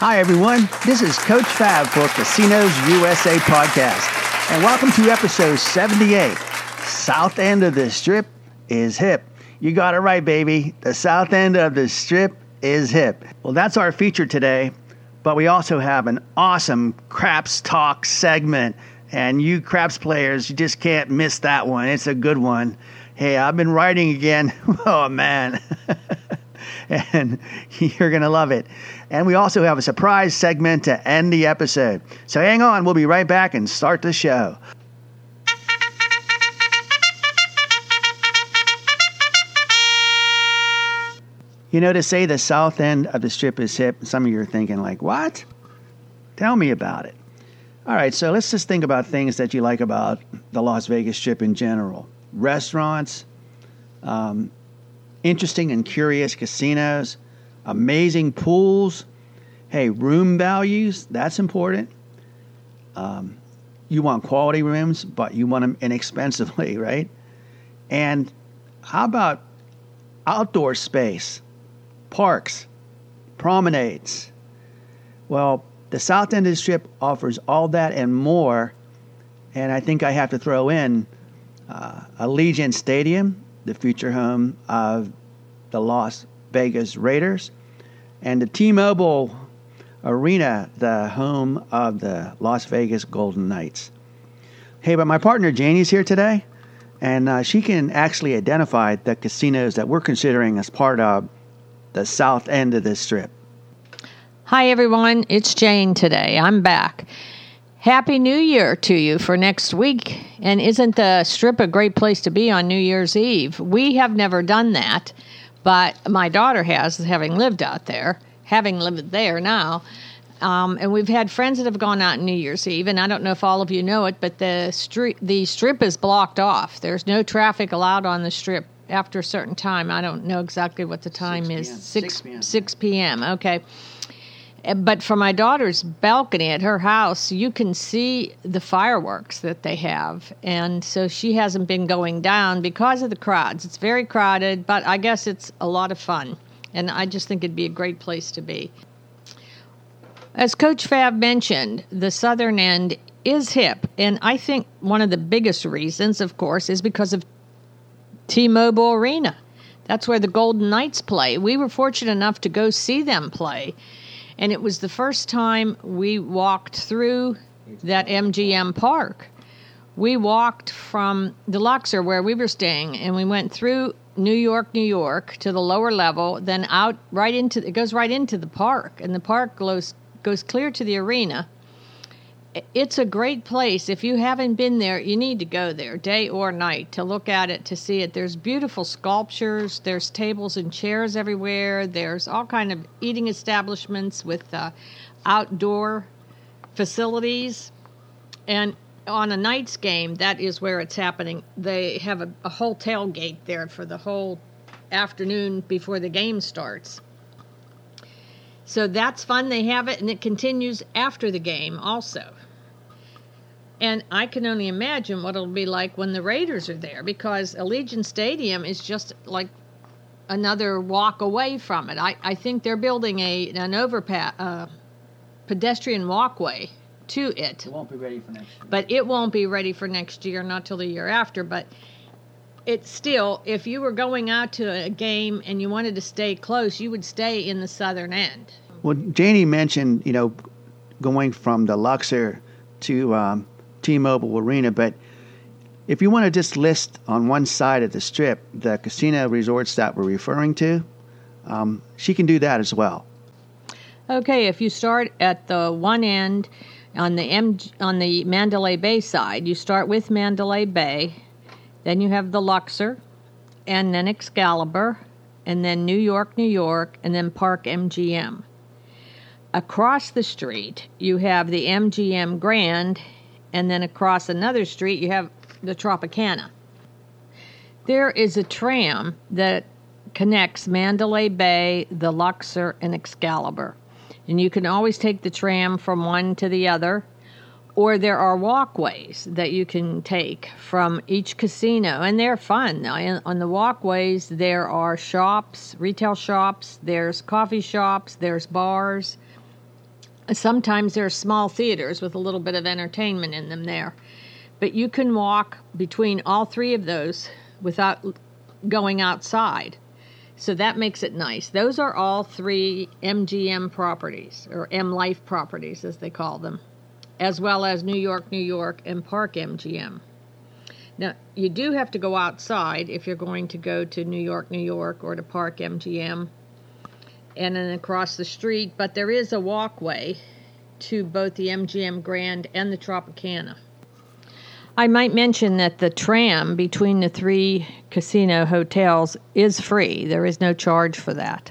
Hi, everyone. This is Coach Fab for Casinos USA Podcast. And welcome to episode 78. South end of the Strip is hip. You got it right, baby. The south end of the Strip is hip. Well, that's our feature today. But we also have an awesome Craps Talk segment. And you Craps players, you just can't miss that one. It's a good one. Hey, I've been writing again. Oh, man. And you're going to love it. And we also have a surprise segment to end the episode. So hang on. We'll be right back and start the show. You know, to say the south end of the Strip is hip, some of you are thinking like, what? Tell me about it. All right, so let's just think about things that you like about the Las Vegas Strip in general. Restaurants, interesting and curious casinos, amazing pools. Hey, room values, that's important. You want quality rooms, but you want them inexpensively, right? And how about outdoor space, parks, promenades? Well, the South End of the Strip offers all that and more. And I think I have to throw in Allegiant Stadium, the future home of the Las Vegas Raiders, and the T-Mobile Arena, the home of the Las Vegas Golden Knights. Hey, but my partner Janie's here today, and she can actually identify the casinos that we're considering as part of the South End of the Strip. Hi, everyone. It's Jane today. I'm back. Happy New Year to you for next week. And isn't the Strip a great place to be on New Year's Eve? We have never done that, but my daughter has, having lived out there, having lived there now. And we've had friends that have gone out on New Year's Eve, and I don't know if all of you know it, but the Strip is blocked off. There's no traffic allowed on the Strip after a certain time. I don't know exactly what the time is. 6 p.m. Okay. But from my daughter's balcony at her house, you can see the fireworks that they have. And so she hasn't been going down because of the crowds. It's very crowded, but I guess it's a lot of fun. And I just think it'd be a great place to be. As Coach Fab mentioned, the southern end is hip. And I think one of the biggest reasons, of course, is because of T-Mobile Arena. That's where the Golden Knights play. We were fortunate enough to go see them play. And it was the first time we walked through that MGM park. We walked from the Luxor where we were staying, and we went through New York to the lower level, then out it goes right into the park, and the park goes clear to the arena. It's a great place. If you haven't been there, you need to go there, day or night, to look at it, to see it. There's beautiful sculptures. There's tables and chairs everywhere. There's all kind of eating establishments with outdoor facilities. And on a night's game, that is where it's happening. They have a whole tailgate there for the whole afternoon before the game starts. So that's fun. They have it, and it continues after the game also. And I can only imagine what it'll be like when the Raiders are there, because Allegiant Stadium is just like another walk away from it. I think they're building an overpass, pedestrian walkway to it. It won't be ready for next year. But it won't be ready for next year, not till the year after. But it's still, if you were going out to a game and you wanted to stay close, you would stay in the southern end. Well, Janie mentioned, going from the Luxor to T-Mobile Arena, but if you want to just list on one side of the Strip the casino resorts that we're referring to, she can do that as well. Okay, if you start at the one end on the Mandalay Bay side, you start with Mandalay Bay, then you have the Luxor, and then Excalibur, and then New York, and then Park MGM. Across the street, you have the MGM Grand, and then across another street, you have the Tropicana. There is a tram that connects Mandalay Bay, the Luxor, and Excalibur. And you can always take the tram from one to the other, or there are walkways that you can take from each casino, and they're fun. On the walkways, there are shops, retail shops, there's coffee shops, there's bars. Sometimes there are small theaters with a little bit of entertainment in them there. But you can walk between all three of those without going outside. So that makes it nice. Those are all three MGM properties, or M Life properties as they call them, as well as New York, New York, and Park MGM. Now, you do have to go outside if you're going to go to New York, New York, or to Park MGM, and then across the street, but there is a walkway to both the MGM Grand and the Tropicana. I might mention that the tram between the three casino hotels is free. There is no charge for that.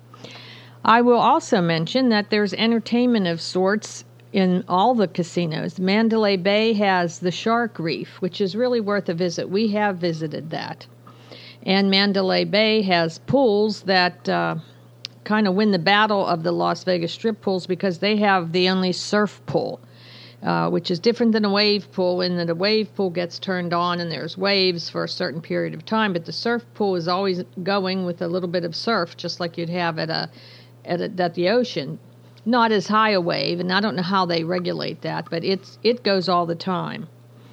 I will also mention that there's entertainment of sorts in all the casinos. Mandalay Bay has the Shark Reef, which is really worth a visit. We have visited that. And Mandalay Bay has pools that kind of win the battle of the Las Vegas Strip pools because they have the only surf pool, which is different than a wave pool in that a wave pool gets turned on and there's waves for a certain period of time, but the surf pool is always going with a little bit of surf, just like you'd have at the ocean. Not as high a wave, and I don't know how they regulate that, but it goes all the time.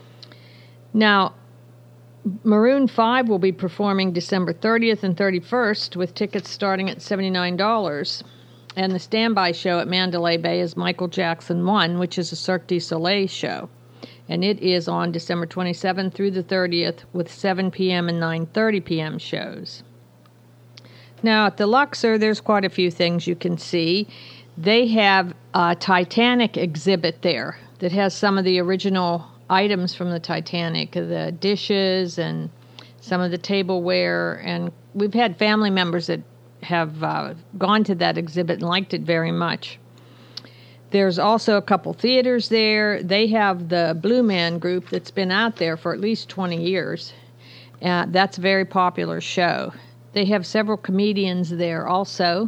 Now, Maroon 5 will be performing December 30th and 31st with tickets starting at $79. And the standby show at Mandalay Bay is Michael Jackson 1, which is a Cirque du Soleil show. And it is on December 27th through the 30th with 7 p.m. and 9:30 p.m. shows. Now, at the Luxor, there's quite a few things you can see. They have a Titanic exhibit there that has some of the original items from the Titanic, the dishes and some of the tableware. And we've had family members that have gone to that exhibit and liked it very much. There's also a couple theaters there. They have the Blue Man Group that's been out there for at least 20 years. That's a very popular show. They have several comedians there also.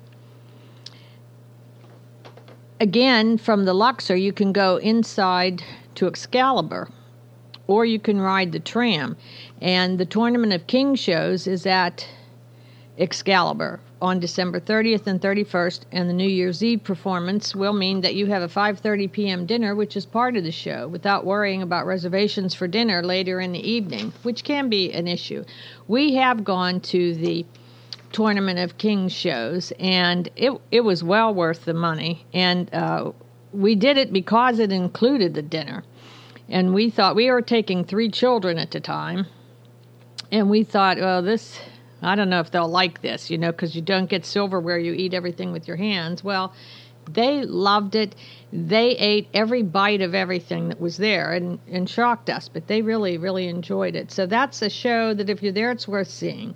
Again, from the Luxor, you can go inside to Excalibur, or you can ride the tram. And the Tournament of Kings shows is at Excalibur on December 30th and 31st, and the New Year's Eve performance will mean that you have a 5:30 p.m. dinner, which is part of the show, without worrying about reservations for dinner later in the evening, which can be an issue. We have gone to the Tournament of Kings shows, and it was well worth the money, and we did it because it included the dinner. And we thought, we were taking 3 children at the time, and we thought, well, I don't know if they'll like this, because you don't get silverware, you eat everything with your hands. Well, they loved it. They ate every bite of everything that was there and shocked us, but they really, really enjoyed it. So that's a show that if you're there, it's worth seeing.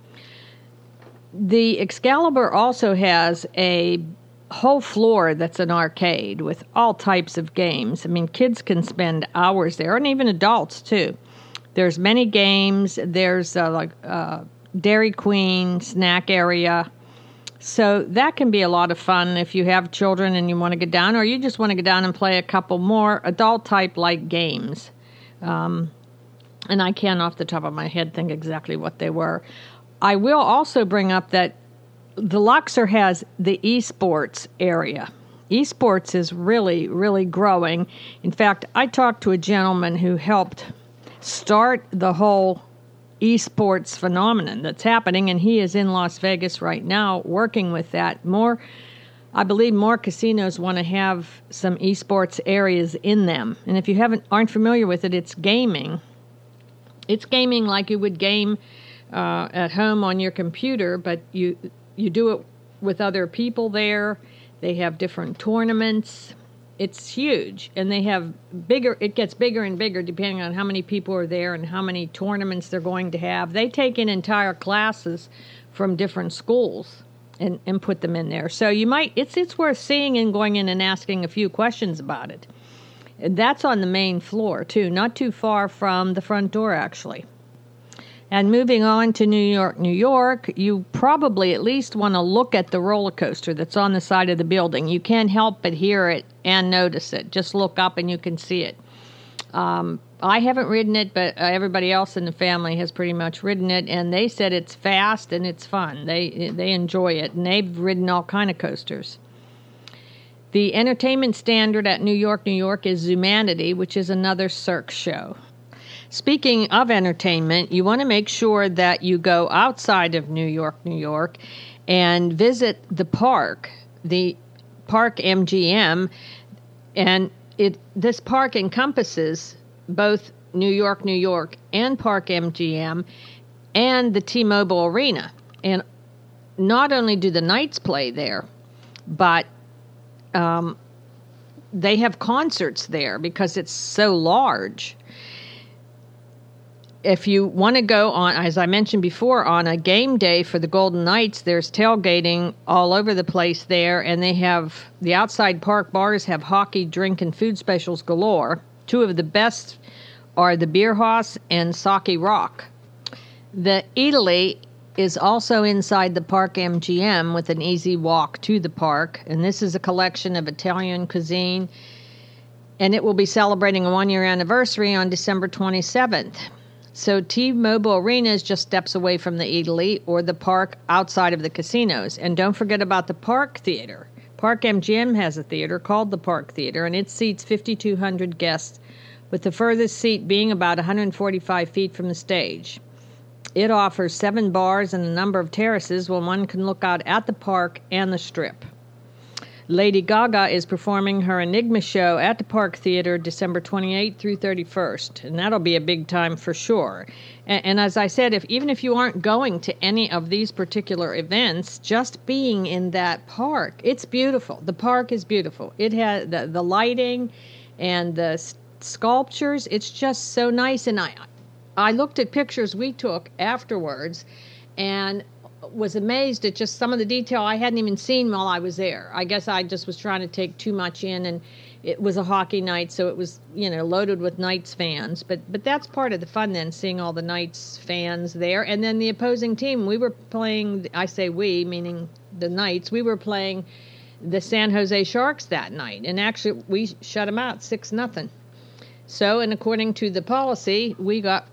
The Excalibur also has a whole floor that's an arcade with all types of games. I mean, kids can spend hours there, and even adults, too. There's many games. There's Dairy Queen snack area. So that can be a lot of fun if you have children and you want to get down, or you just want to get down and play a couple more adult-type-like games. And I can't, off the top of my head, think exactly what they were. I will also bring up that the Luxor has the esports area. Esports is really, really growing. In fact, I talked to a gentleman who helped start the whole esports phenomenon that's happening, and he is in Las Vegas right now working with that. I believe more casinos want to have some esports areas in them. And if you aren't familiar with it, it's gaming. It's gaming like you would game at home on your computer, but you do it with other people there. They have different tournaments. It's huge, and it gets bigger and bigger depending on how many people are there and how many tournaments they're going to have. They take in entire classes from different schools and put them in there. So it's worth seeing and going in and asking a few questions about it. That's on the main floor too, not too far from the front door actually. And moving on to New York, New York, you probably at least want to look at the roller coaster that's on the side of the building. You can't help but hear it and notice it. Just look up and you can see it. I haven't ridden it, but everybody else in the family has pretty much ridden it, and they said it's fast and it's fun. They enjoy it, and they've ridden all kind of coasters. The entertainment standard at New York, New York is Zumanity, which is another Cirque show. Speaking of entertainment, you want to make sure that you go outside of New York, New York, and visit the Park MGM, and this park encompasses both New York, New York, and Park MGM, and the T-Mobile Arena. And not only do the Knights play there, but they have concerts there because it's so large. If you want to go on, as I mentioned before, on a game day for the Golden Knights, there's tailgating all over the place there, and they have the outside park bars have hockey, drink, and food specials galore. Two of the best are the Bierhaus and Sake Rock. The Eataly is also inside the Park MGM with an easy walk to the park, and this is a collection of Italian cuisine, and it will be celebrating a 1-year anniversary on December 27th. So T-Mobile Arena is just steps away from the Eataly or the park outside of the casinos. And don't forget about the Park Theater. Park MGM has a theater called the Park Theater, and it seats 5,200 guests, with the furthest seat being about 145 feet from the stage. It offers 7 bars and a number of terraces where one can look out at the park and the Strip. Lady Gaga is performing her Enigma show at the Park Theater December 28th through 31st, and that'll be a big time for sure. And as I said, even if you aren't going to any of these particular events, just being in that park, it's beautiful. The park is beautiful. It has the lighting and the sculptures. It's just so nice. And I looked at pictures we took afterwards and was amazed at just some of the detail I hadn't even seen while I was there. I guess I just was trying to take too much in, and it was a hockey night, so it was, loaded with Knights fans. But that's part of the fun then, seeing all the Knights fans there. And then the opposing team, we were playing, I say we, meaning the Knights, we were playing the San Jose Sharks that night. And actually, we shut them out 6-0. So, and according to the policy, we got,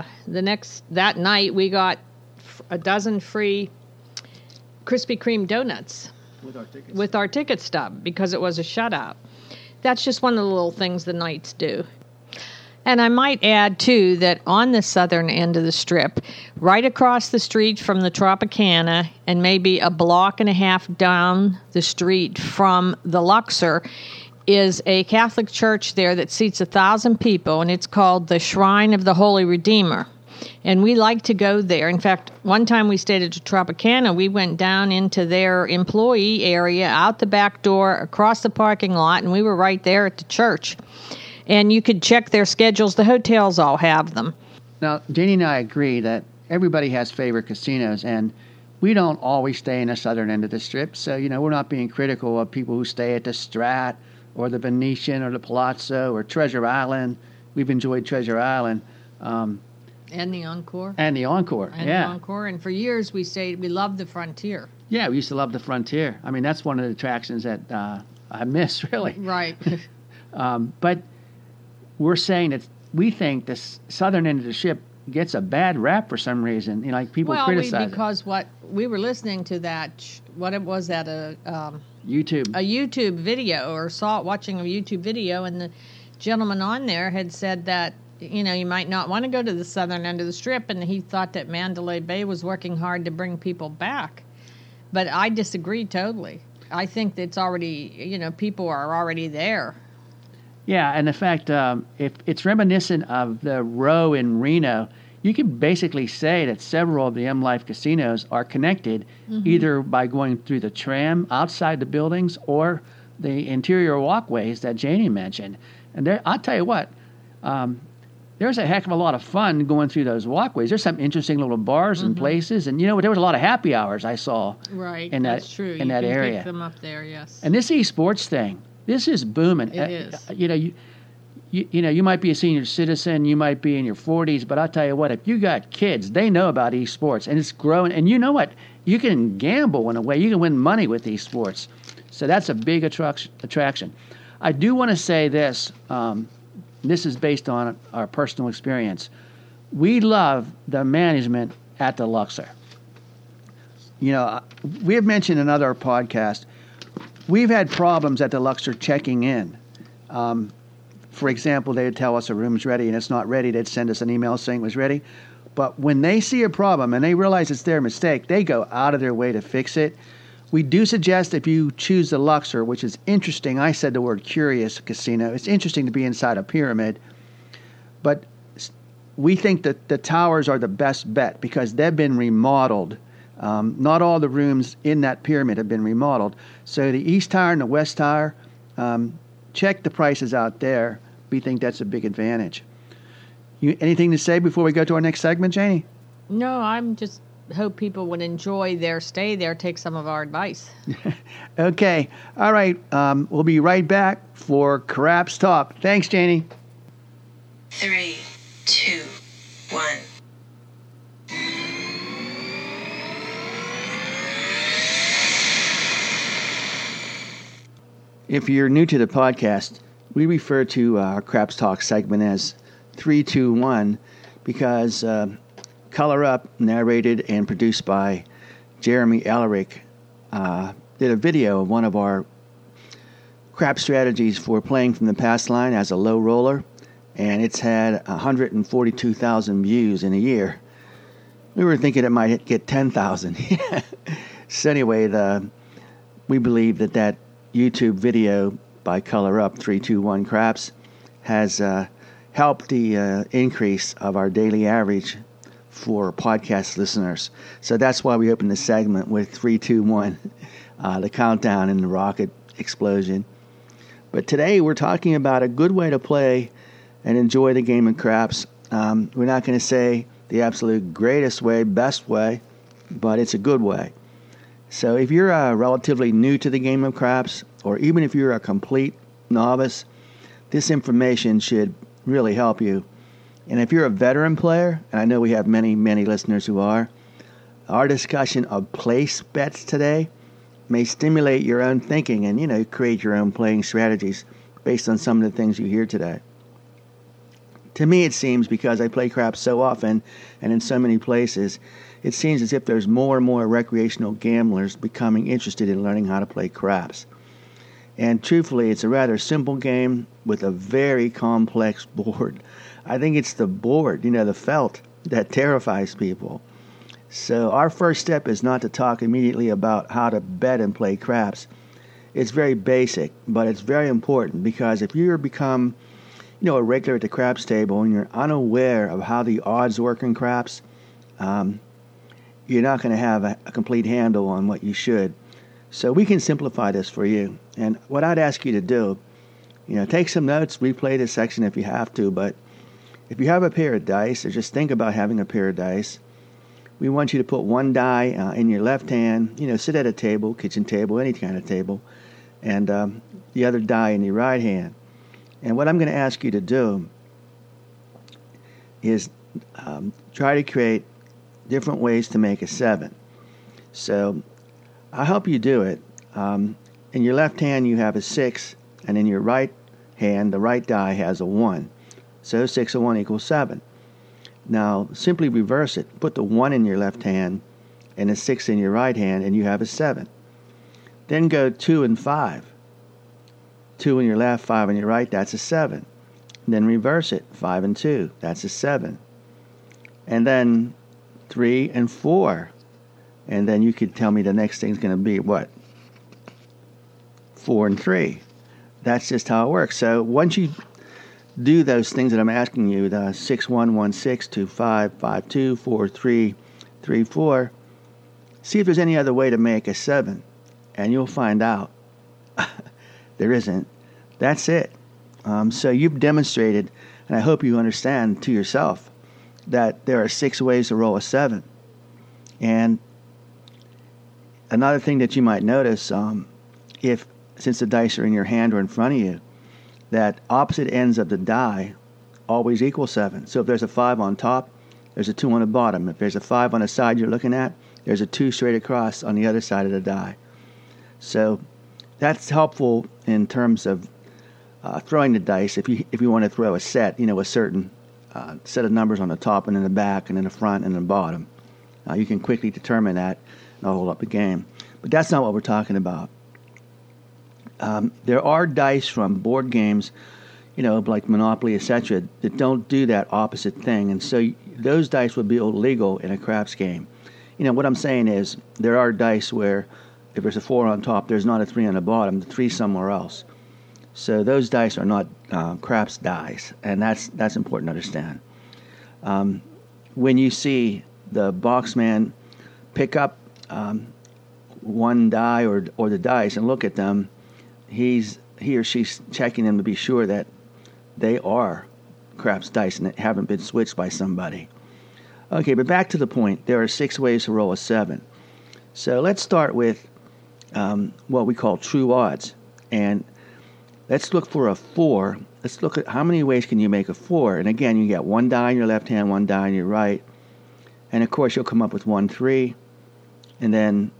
that night, we got a dozen free Krispy Kreme donuts with our ticket stub because it was a shutout. That's just one of the little things the Knights do. And I might add, too, that on the southern end of the Strip, right across the street from the Tropicana and maybe a block and a half down the street from the Luxor, is a Catholic church there that seats 1,000 people, and it's called the Shrine of the Holy Redeemer. And we like to go there. In fact, one time we stayed at the Tropicana, we went down into their employee area, out the back door, across the parking lot, and we were right there at the church. And you could check their schedules. The hotels all have them. Now, Janie and I agree that everybody has favorite casinos, and we don't always stay in the southern end of the Strip. So, we're not being critical of people who stay at the Strat or the Venetian or the Palazzo or Treasure Island. We've enjoyed Treasure Island. And the Encore. And the Encore, and the Encore. And for years we loved the Frontier. Yeah, we used to love the Frontier. I mean, that's one of the attractions that I miss, really. Right. But we're saying that we think the southern end of the ship gets a bad rap for some reason. People criticize because what we were listening to YouTube. A YouTube video, or watching a YouTube video, and the gentleman on there had said that you might not want to go to the southern end of the Strip, and he thought that Mandalay Bay was working hard to bring people back. But I disagree totally. I think that it's already, people are already there. Yeah, and in fact, if it's reminiscent of the Row in Reno, you can basically say that several of the M Life casinos are connected either by going through the tram outside the buildings or the interior walkways that Janie mentioned. And I'll tell you what, there's a heck of a lot of fun going through those walkways. There's some interesting little bars and places, and there was a lot of happy hours I saw. Right, that's true. In that area. You can pick them up there, yes. And this esports thing, this is booming. It is. You might be a senior citizen, you might be in your 40s, but I'll tell you what, if you got kids, they know about esports, and it's growing. And you know what? You can gamble in a way. You can win money with esports. So that's a big attraction. I do want to say this. This is based on our personal experience. We love the management at the Luxor. We have mentioned in other podcasts, we've had problems at the Luxor checking in. For example, they'd tell us a room's ready and it's not ready. They'd send us an email saying it was ready. But when they see a problem and they realize it's their mistake, they go out of their way to fix it. We do suggest if you choose the Luxor, which is interesting. I said the word curious casino. It's interesting to be inside a pyramid. But we think that the towers are the best bet because they've been remodeled. Not all the rooms in that pyramid have been remodeled. So the East Tower and the West Tower, check the prices out there. We think that's a big advantage. Anything to say before we go to our next segment, Janie? No, I'm just hope people would enjoy their stay there, take some of our advice. Okay. All right. We'll be right back for Craps Talk. Thanks, Janie. 3, 2, 1. If you're new to the podcast, we refer to our Craps Talk segment as 321 because Color Up, narrated and produced by Jeremy Ellerick, did a video of one of our crap strategies for playing from the pass line as a low roller, and it's had 142,000 views in a year. We were thinking it might get 10,000. So anyway, we believe that YouTube video by Color Up 321 Craps has helped the increase of our daily average for podcast listeners. So that's why we opened the segment with 321, the countdown and the rocket explosion. But today we're talking about a good way to play and enjoy the game of craps. We're not going to say the absolute greatest way, best way, but it's a good way. So if you're relatively new to the game of craps, or even if you're a complete novice, this information should really help you. And if you're a veteran player, and I know we have many, many listeners who are, our discussion of place bets today may stimulate your own thinking and, create your own playing strategies based on some of the things you hear today. To me, it seems, because I play craps so often and in so many places, it seems as if there's more and more recreational gamblers becoming interested in learning how to play craps. And truthfully, it's a rather simple game with a very complex board. I think it's the board, the felt, that terrifies people. So our first step is not to talk immediately about how to bet and play craps. It's very basic, but it's very important because if you become, a regular at the craps table and you're unaware of how the odds work in craps, you're not going to have a complete handle on what you should. So we can simplify this for you. And what I'd ask you to do, take some notes, replay this section if you have to, but if you have a pair of dice, or just think about having a pair of dice, we want you to put one die in your left hand, sit at a table, kitchen table, any kind of table, and the other die in your right hand. And what I'm going to ask you to do is try to create different ways to make a 7. So I'll help you do it. In your left hand, you have a 6, and in your right hand, the right die has a 1. So 6 and 1 equals 7. Now, simply reverse it. Put the 1 in your left hand and a 6 in your right hand, and you have a 7. Then go 2 and 5. 2 in your left, 5 in your right, that's a 7. Then reverse it. 5 and 2, that's a 7. And then 3 and 4. And then you could tell me the next thing's going to be what? 4 and 3. That's just how it works. So once you do those things that I'm asking you, the 6, 1, 1, 6, 2, 5, 5, 2, 4, 3, 3, 4, see if there's any other way to make a 7. And you'll find out. There isn't. That's it. So you've demonstrated, and I hope you understand to yourself, that there are 6 ways to roll a 7. And another thing that you might notice, since the dice are in your hand or in front of you, that opposite ends of the die always equal 7. So if there's a 5 on top, there's a 2 on the bottom. If there's a 5 on the side you're looking at, there's a 2 straight across on the other side of the die. So that's helpful in terms of throwing the dice. If you want to throw a set, a certain set of numbers on the top and in the back and in the front and in the bottom, you can quickly determine that and I'll hold up the game. But that's not what we're talking about. There are dice from board games, like Monopoly, etc., that don't do that opposite thing. And so those dice would be illegal in a craps game. What I'm saying is there are dice where if there's a 4 on top, there's not a 3 on the bottom, the 3 somewhere else. So those dice are not craps dice, and that's important to understand. When you see the boxman pick up one die or the dice and look at them, he or she's checking them to be sure that they are craps dice and haven't been switched by somebody. Okay, but back to the point. There are 6 ways to roll a 7. So let's start with what we call true odds. And let's look for a 4. Let's look at how many ways can you make a 4. And again, you get 1 die in your left hand, 1 die in your right. And of course, you'll come up with 1, 3, and then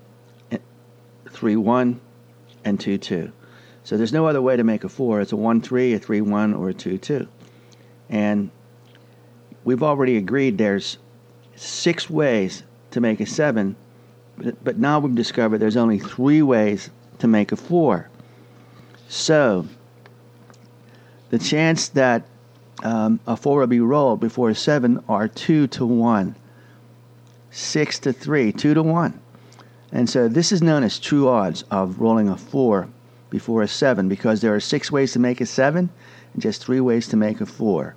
3, 1, and 2, 2. So there's no other way to make a 4. It's a 1, 3, a 3, 1, or a 2, 2. And we've already agreed there's 6 ways to make a 7, but now we've discovered there's only 3 ways to make a 4. So the chance that a 4 will be rolled before a 7 are 2 to 1, 6 to 3, 2 to 1. And so this is known as true odds of rolling a 4 before a 7, because there are 6 ways to make a 7 and just 3 ways to make a 4.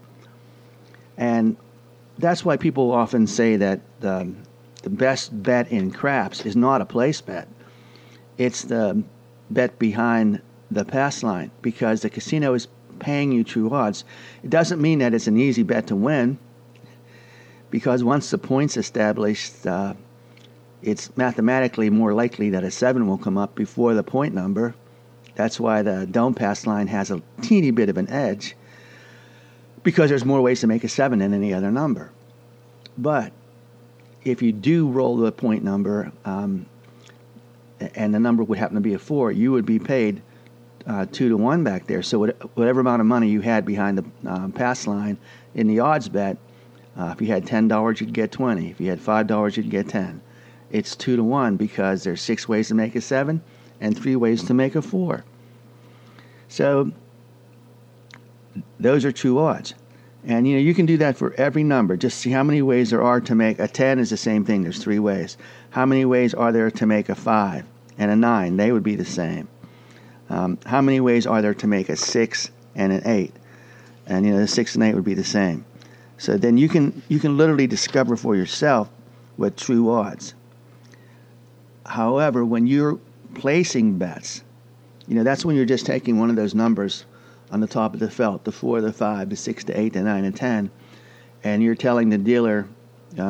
And that's why people often say that the best bet in craps is not a place bet. It's the bet behind the pass line, because the casino is paying you true odds. It doesn't mean that it's an easy bet to win, because once the point's established, it's mathematically more likely that a 7 will come up before the point number. That's why the don't pass line has a teeny bit of an edge, because there's more ways to make a 7 than any other number. But if you do roll the point number, and the number would happen to be a 4, you would be paid 2 to 1 back there. So whatever amount of money you had behind the pass line in the odds bet, if you had $10, you'd get 20. If you had $5, you'd get 10. It's 2 to 1 because there's 6 ways to make a 7 and 3 ways to make a 4. So those are true odds. And you can do that for every number. Just see how many ways there are to make a 10 is the same thing. There's 3 ways. How many ways are there to make a 5 and a 9? They would be the same. How many ways are there to make a 6 and an 8? And the 6 and 8 would be the same. So then you can literally discover for yourself what true odds. However, when you're placing bets, that's when you're just taking one of those numbers on the top of the felt, the 4, the 5, the 6, the 8, the 9, and 10, and you're telling the dealer at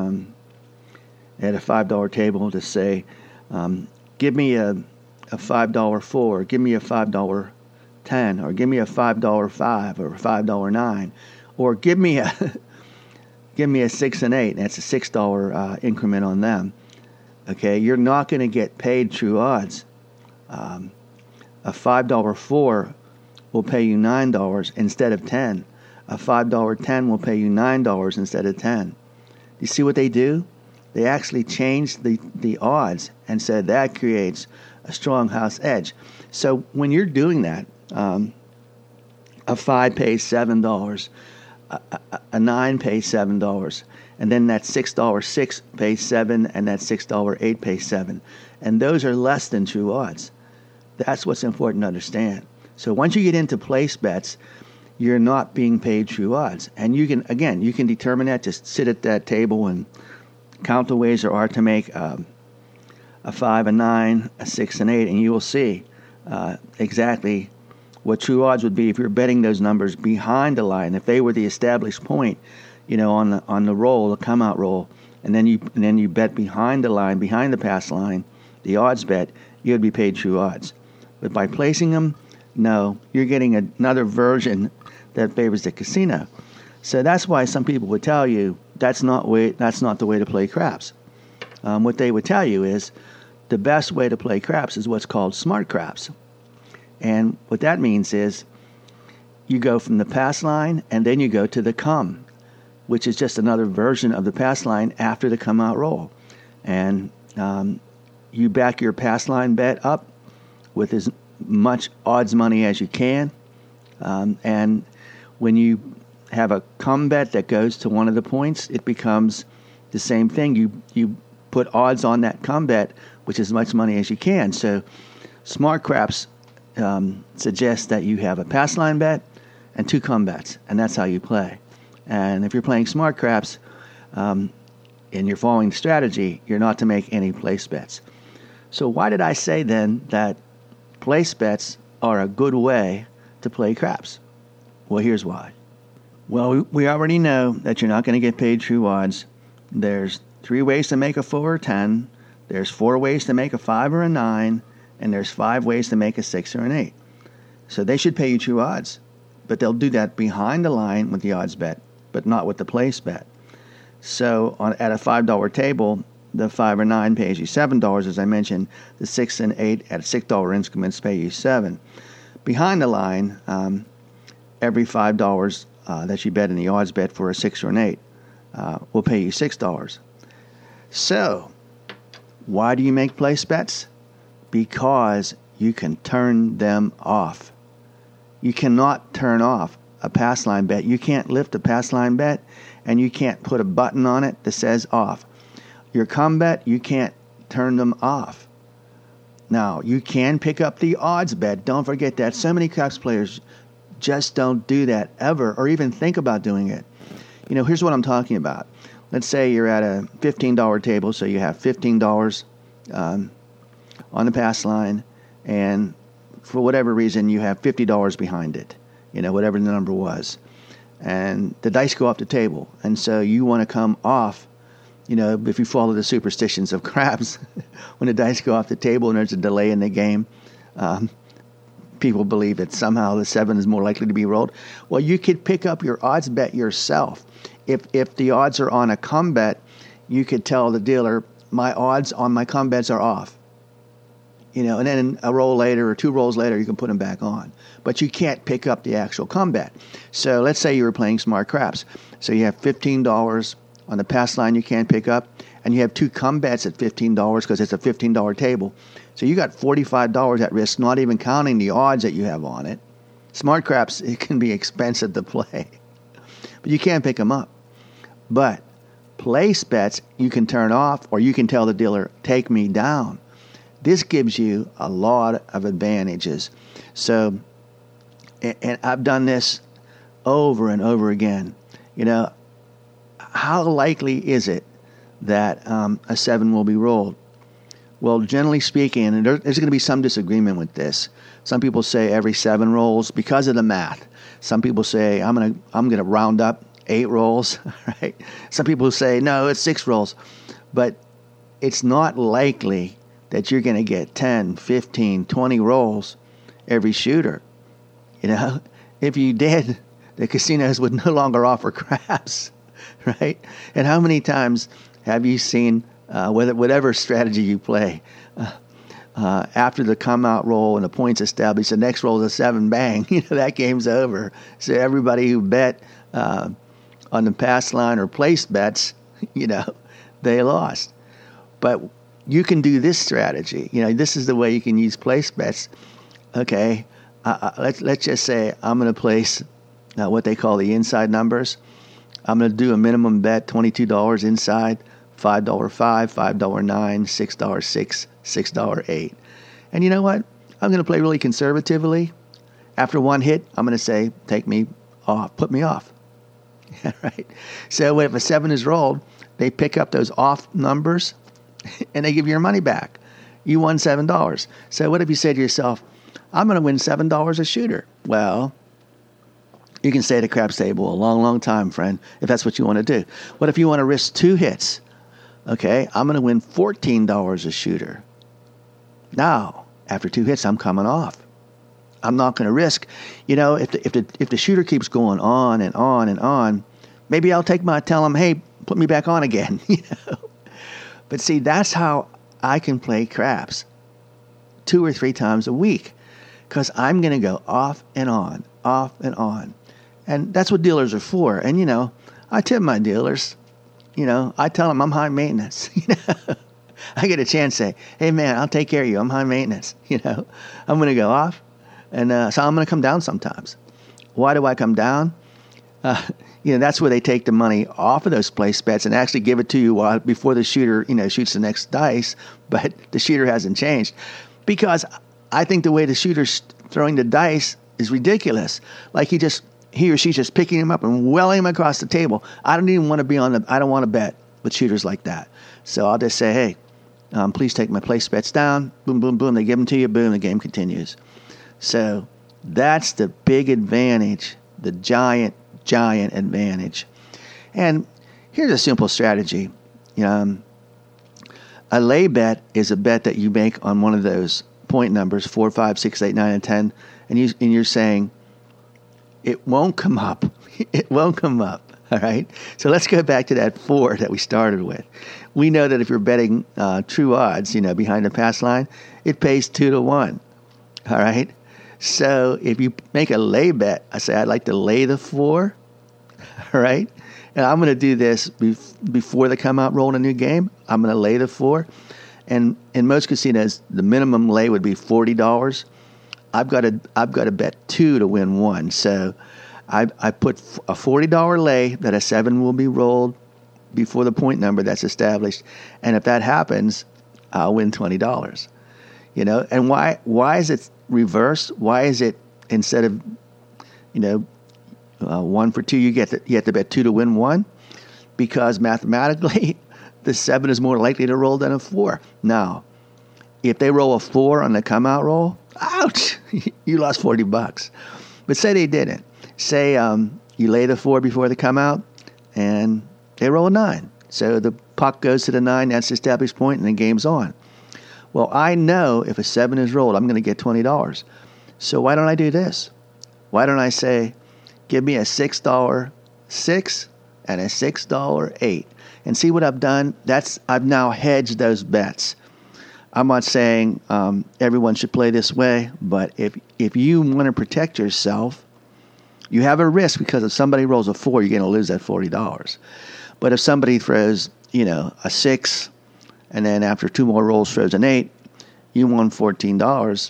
a $5 table to say, give me a $5 4, give me a $5 10, or give me a $5 5, or a $5 9, or give me a 6 and 8, and that's a $6 increment on them. Okay, you're not going to get paid true odds. A $5 4 will pay you $9 instead of 10. A $5 10 will pay you $9 instead of 10. You see what they do? They actually changed the odds and said that creates a strong house edge. So when you're doing that, a 5 pays $7, a 9 pays $7, and then that $6 6 pays 7, and that $6 8 pays 7. And those are less than true odds. That's what's important to understand. So once you get into place bets, you're not being paid true odds. And you can determine that. Just sit at that table and count the ways there are to make a 5, a 9, a 6, and 8, and you will see exactly what true odds would be if you're betting those numbers behind the line. If they were the established point, on the roll, the come out roll, and then you bet behind the line, behind the pass line, the odds bet, you would be paid true odds. But by placing them, no, you're getting another version that favors the casino. So that's why some people would tell you that's not the way to play craps. What they would tell you is the best way to play craps is what's called smart craps. And what that means is you go from the pass line and then you go to the come, which is just another version of the pass line after the come out roll. And you back your pass line bet up with much odds money as you can. And when you have a come bet that goes to one of the points, it becomes the same thing. You put odds on that come bet, which is as much money as you can. So Smart Craps suggests that you have a pass line bet and 2 come bets, and that's how you play. And if you're playing Smart Craps and you're following the strategy, you're not to make any place bets. So why did I say then that place bets are a good way to play craps? Well, here's why. Well, we already know that you're not going to get paid true odds. There's 3 ways to make a 4 or 10. There's 4 ways to make a 5 or a 9. And there's 5 ways to make a 6 or an 8. So they should pay you true odds. But they'll do that behind the line with the odds bet, but not with the place bet. So at a $5 table, the 5 or 9 pays you $7, as I mentioned. The 6 and 8 at $6 increments pay you $7. Behind the line, every $5 that you bet in the odds bet for a 6 or an 8 will pay you $6. So why do you make place bets? Because you can turn them off. You cannot turn off a pass line bet. You can't lift a pass line bet, and you can't put a button on it that says off. Your come bet, you can't turn them off. Now, you can pick up the odds bet. Don't forget that. So many craps players just don't do that ever, or even think about doing it. You know, here's what I'm talking about. Let's say you're at a $15 table, so you have $15 on the pass line, and for whatever reason, you have $50 behind it, whatever the number was. And the dice go off the table, and so you want to come off, if you follow the superstitions of craps, when the dice go off the table and there's a delay in the game, people believe that somehow the 7 is more likely to be rolled. Well, you could pick up your odds bet yourself. If the odds are on a come bet, you could tell the dealer, my odds on my come bets are off. And then a roll later or 2 rolls later, you can put them back on. But you can't pick up the actual come bet. So let's say you were playing Smart Craps. So you have $15 on the pass line you can't pick up, and you have 2 come bets at $15 because it's a $15 table. So you got $45 at risk, not even counting the odds that you have on it. Smart Craps, it can be expensive to play. But you can't pick them up. But place bets you can turn off, or you can tell the dealer, take me down. This gives you a lot of advantages. So, and I've done this over and over again. How likely is it that a 7 will be rolled? Well, generally speaking, and there's going to be some disagreement with this. Some people say every 7 rolls because of the math. Some people say I'm going to round up 8 rolls. Right? Some people say no, it's 6 rolls, but it's not likely that you're going to get 10, 15, 20 rolls every shooter. If you did, the casinos would no longer offer craps, right? And how many times have you seen, whatever strategy you play, after the come out roll and the points established, the next roll is a 7, bang, that game's over. So everybody who bet on the pass line or place bets, they lost. But you can do this strategy. This is the way you can use place bets. Okay, let's just say I'm going to place what they call the inside numbers. I'm going to do a minimum bet, $22 inside, $5, $5, $5, $9, $6, $6, $6, $8. And you know what? I'm going to play really conservatively. After one hit, I'm going to say, take me off, put me off. Right? So if a 7 is rolled, they pick up those off numbers and they give you your money back. You won $7. So what if you say to yourself, I'm going to win $7 a shooter? Well, you can stay at a craps table a long, long time, friend, if that's what you want to do. What if you want to risk 2 hits? Okay, I'm going to win $14 a shooter. Now, after 2 hits, I'm coming off. I'm not going to risk. If the shooter keeps going on and on and on, maybe I'll tell him, hey, put me back on again. But see, that's how I can play craps 2 or 3 times a week, because I'm going to go off and on, off and on. And that's what dealers are for. And, I tip my dealers. I tell them I'm high maintenance. I get a chance to say, hey, man, I'll take care of you. I'm high maintenance. I'm going to go off. And so I'm going to come down sometimes. Why do I come down? That's where they take the money off of those place bets and actually give it to you before the shooter, shoots the next dice. But the shooter hasn't changed. Because I think the way the shooter's throwing the dice is ridiculous. Like he or she's just picking him up and welling him across the table. I don't even want to I don't want to bet with shooters like that. So I'll just say, hey, please take my place bets down. Boom, boom, boom. They give them to you. Boom, the game continues. So that's the big advantage, the giant advantage. And here's a simple strategy. A lay bet is a bet that you make on one of those point numbers, 4, 5, 6, 8, 9, and 10, and you're saying, it won't come up. It won't come up. All right? So let's go back to that 4 that we started with. We know that if you're betting true odds, behind the pass line, it pays 2 to 1. All right? So if you make a lay bet, I say I'd like to lay the 4. All right? And I'm going to do this before they come out rolling a new game. I'm going to lay the 4. And in most casinos, the minimum lay would be $40. I've got to bet 2 to win 1. So I put a $40 lay that a 7 will be rolled before the point number that's established. And if that happens, I'll win $20. And why is it reversed? Why is it instead of 1 for 2 you have to bet 2 to win 1? Because mathematically the 7 is more likely to roll than a 4. Now, if they roll a 4 on the come out roll, ouch, you lost $40. But say they didn't. Say you lay the 4 before they come out and they roll a 9. So the puck goes to the 9, that's the established point, and the game's on. Well, I know if a 7 is rolled, I'm going to get $20. So why don't I do this? Why don't I say, give me a $6 6 and a $6 8, and see what I've done? I've now hedged those bets. I'm not saying everyone should play this way, but if you want to protect yourself, you have a risk because if somebody rolls a 4, you're going to lose that $40. But if somebody throws, a 6, and then after 2 more rolls throws an 8, you won $14.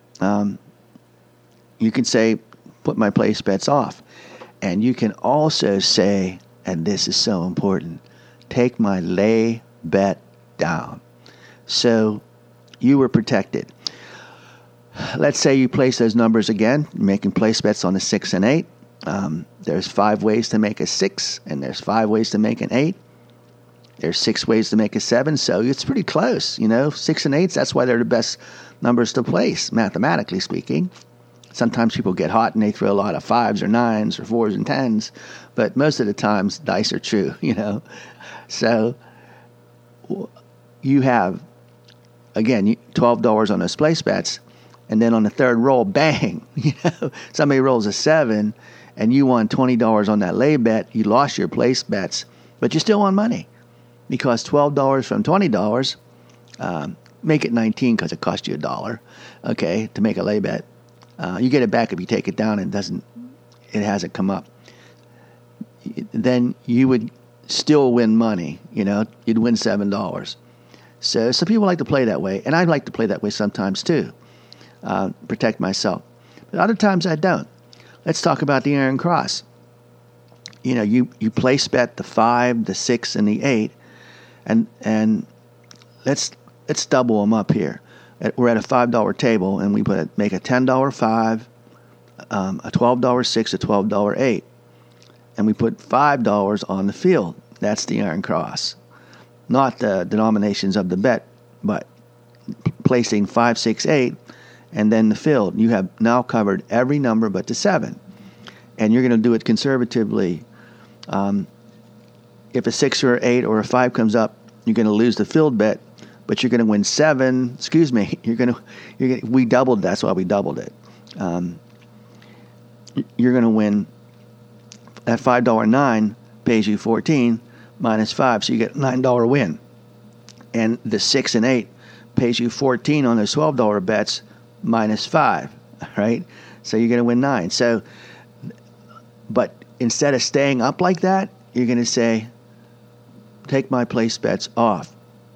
You can say, put my place bets off. And you can also say, and this is so important, take my lay bet down. So you were protected. Let's say you place those numbers again, making place bets on a 6 and 8. There's 5 ways to make a 6, and there's 5 ways to make an 8. There's 6 ways to make a 7, so it's pretty close. 6 and 8s, that's why they're the best numbers to place, mathematically speaking. Sometimes people get hot and they throw a lot of 5s or 9s or 4s and 10s, but most of the times dice are true, So you have, again, $12 on those place bets, and then on the third roll, bang, somebody rolls a 7, and you won $20 on that lay bet. You lost your place bets, but you still won money because $12 from $20, make it 19 because it cost you $1, okay, to make a lay bet. You get it back if you take it down and it hasn't come up. Then you would still win money. You'd win $7. So some people like to play that way, and I like to play that way sometimes too, protect myself. But other times I don't. Let's talk about the Aaron Cross. You place bet the 5, the 6, and the 8, and let's double them up here. We're at a $5 table, and we make a $10 5, a $12 6, a $12 8, and we put $5 on the field. That's the Aaron Cross, not the denominations of the bet, but placing 5, 6, 8, and then the field. You have now covered every number but the 7, and you're going to do it conservatively. If a 6 or 8 or a 5 comes up, you're going to lose the field bet. But you're going to win 7. Excuse me. We doubled. That's why we doubled it. You're going to win. That $5 9 pays you 14 minus 5, so you get a $9 win. And the 6 and 8 pays you 14 on those $12 bets minus 5. Right. So you're going to win 9. So, but instead of staying up like that, you're going to say, take my place bets off.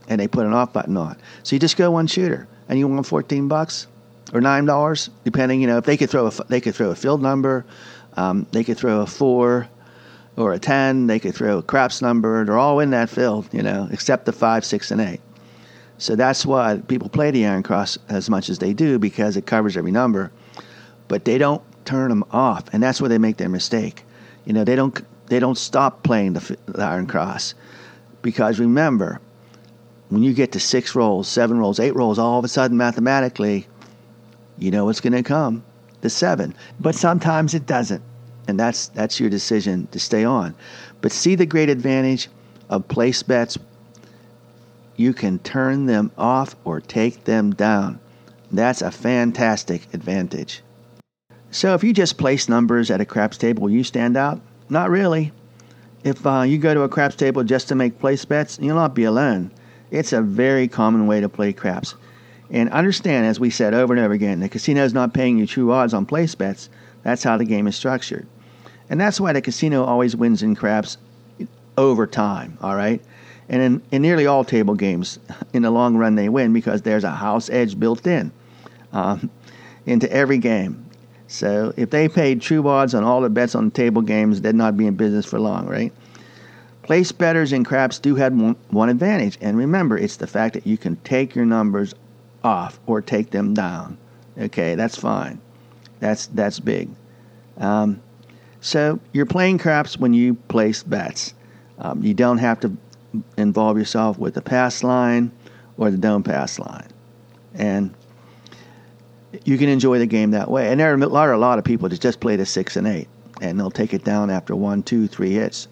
and they put an off button on. So you just go one shooter, and you won $14 or $9, depending. If they could throw a field number, they could throw a 4 or a 10. They could throw a craps number. They're all in that field, except the 5, 6, and 8. So that's why people play the Iron Cross as much as they do, because it covers every number. But they don't turn them off, and that's where they make their mistake. They don't stop playing the Iron Cross, because remember, when you get to 6 rolls, 7 rolls, 8 rolls, all of a sudden mathematically, you know what's going to come, the 7. But sometimes it doesn't, and that's your decision to stay on. But see the great advantage of place bets. You can turn them off or take them down. That's a fantastic advantage. So if you just place numbers at a craps table, will you stand out? Not really. If you go to a craps table just to make place bets, you'll not be alone. It's a very common way to play craps. And understand, as we said over and over again, the casino is not paying you true odds on place bets. That's how the game is structured. And that's why the casino always wins in craps over time, all right? And in nearly all table games, in the long run, they win because there's a house edge built in into every game. So if they paid true odds on all the bets on table games, they'd not be in business for long, right? Place bettors in craps do have one advantage. And remember, it's the fact that you can take your numbers off or take them down. Okay, that's fine. That's big. So you're playing craps when you place bets. You don't have to involve yourself with the pass line or the don't pass line. And you can enjoy the game that way. And there are a lot of people that just play the 6 and 8, and they'll take it down after 1, 2, 3 hits.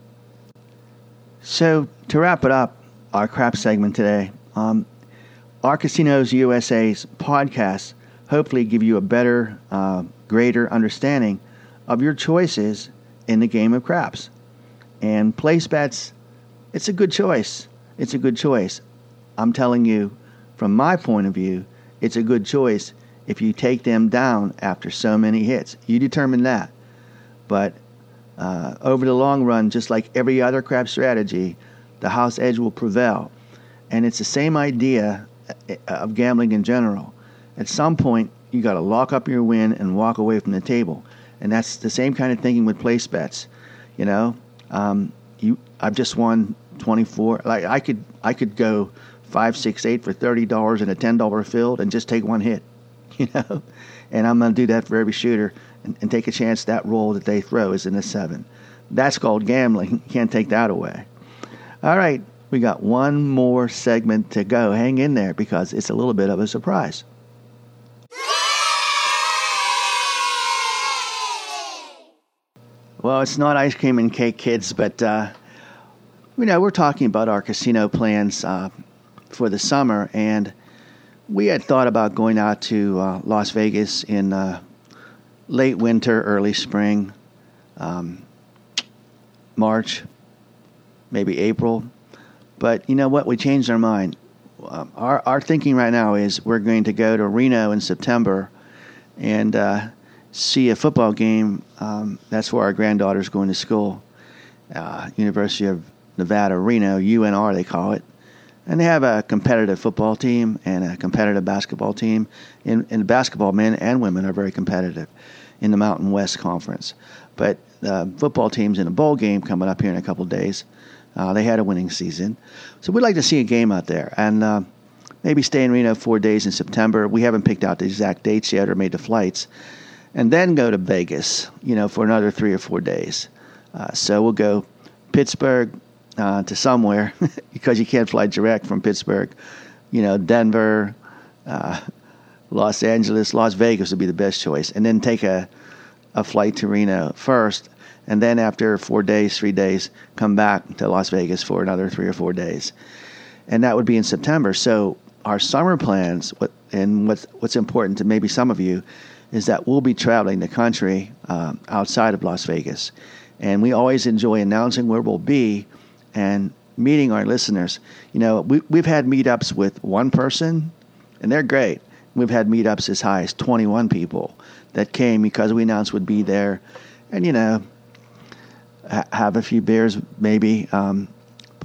So to wrap it up, our crap segment today, our Casinos USA's podcasts hopefully give you a better, greater understanding of your choices in the game of craps. And place bets, it's a good choice. It's a good choice. I'm telling you, from my point of view, it's a good choice if you take them down after so many hits. You determine that. But over the long run, just like every other crap strategy, the house edge will prevail. And it's the same idea of gambling in general. At some point, you got to lock up your win and walk away from the table. And that's the same kind of thinking with place bets. I've just won 24. Like I could go 5, 6, 8 for $30 in a $10 field and just take one hit, And I'm going to do that for every shooter and take a chance that roll that they throw is in a 7. That's called gambling. You can't take that away. All right, we got one more segment to go. Hang in there because it's a little bit of a surprise. Well, it's not ice cream and cake, kids, but we're talking about our casino plans for the summer, and we had thought about going out to Las Vegas in late winter, early spring, March, maybe April. But you know what? We changed our mind. Our thinking right now is we're going to go to Reno in September and see a football game. That's where our granddaughter's going to school, University of Nevada, Reno, UNR they call it. And they have a competitive football team and a competitive basketball team. And basketball, men and women, are very competitive in the Mountain West Conference. But the football team's in a bowl game coming up here in a couple of days. They had a winning season. So we'd like to see a game out there. And maybe stay in Reno 4 days in September. We haven't picked out the exact dates yet or made the flights. And then go to Vegas, for another 3 or 4 days. So we'll go Pittsburgh to somewhere because you can't fly direct from Pittsburgh. Denver, Los Angeles, Las Vegas would be the best choice. And then take a flight to Reno first. And then after 4 days, 3 days, come back to Las Vegas for another 3 or 4 days. And that would be in September. So our summer plans, what's important to maybe some of you, is that we'll be traveling the country outside of Las Vegas. And we always enjoy announcing where we'll be and meeting our listeners. We've had meetups with one person, and they're great. We've had meetups as high as 21 people that came because we announced we'd be there and, have a few beers maybe,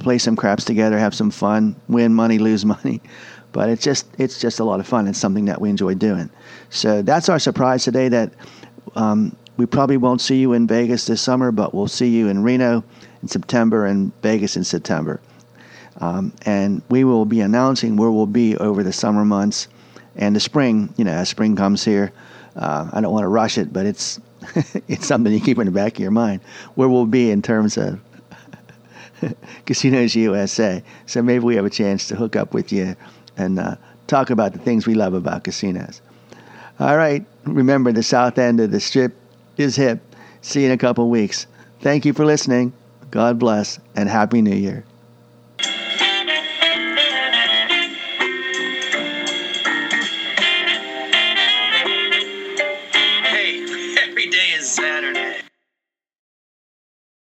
play some craps together, have some fun, win money, lose money. But it's just a lot of fun. It's something that we enjoy doing. So that's our surprise today, that we probably won't see you in Vegas this summer, but we'll see you in Reno in September and Vegas in September. And we will be announcing where we'll be over the summer months and the spring. As spring comes here, I don't want to rush it, but it's it's something you keep in the back of your mind, where we'll be in terms of Casinos USA. So maybe we have a chance to hook up with you and talk about the things we love about casinos. All right. Remember, the south end of the Strip is hip. See you in a couple weeks. Thank you for listening. God bless, and Happy New Year.